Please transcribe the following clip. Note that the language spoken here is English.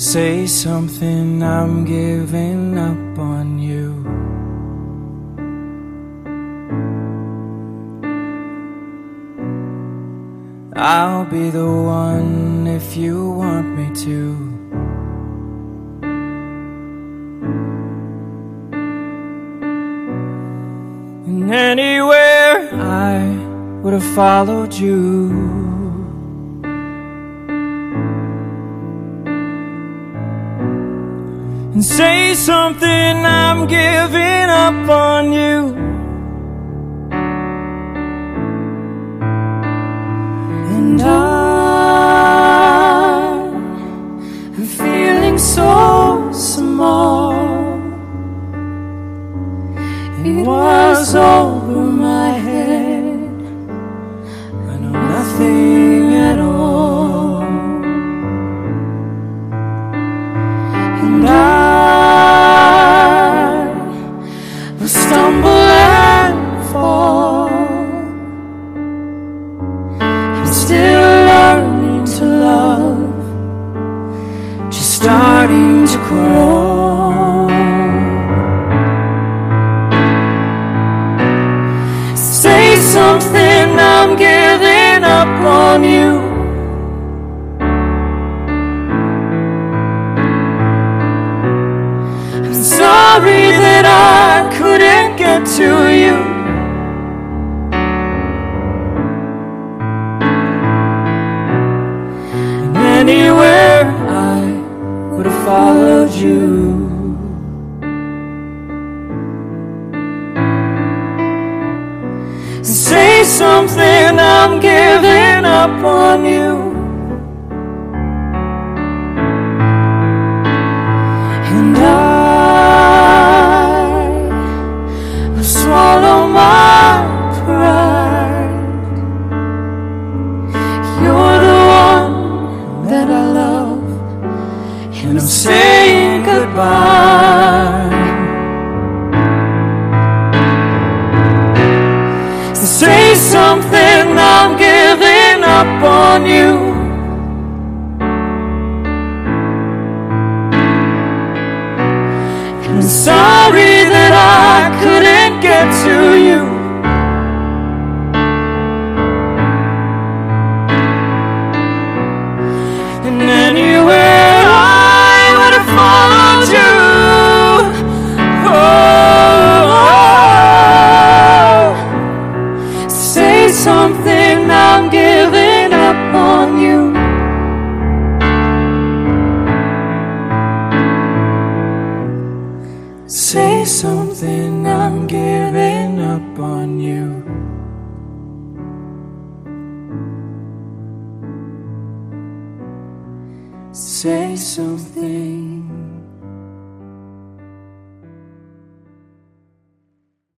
Say something, I'm giving up on you. I'll be the one if you want me to. And anywhere I would have followed you. And say something, I'm giving up on you. And I'm feeling so small. It was over my head. I know nothing at all. And I will stumble and fall. I'm still learning to love, just starting to crawl. Say something, I'm giving up on you. I'm sorry that I couldn't get to you. And anywhere I would have followed you. Say something, I'm giving up on you. And I will swallow my pride. You're the one that I love, and I'm saying goodbye. Say something, I'm giving up on you. I'm sorry that I couldn't get to you. And anywhere I would have followed you. Say something, I'm giving up on you. Say something, I'm giving up on you. Say something.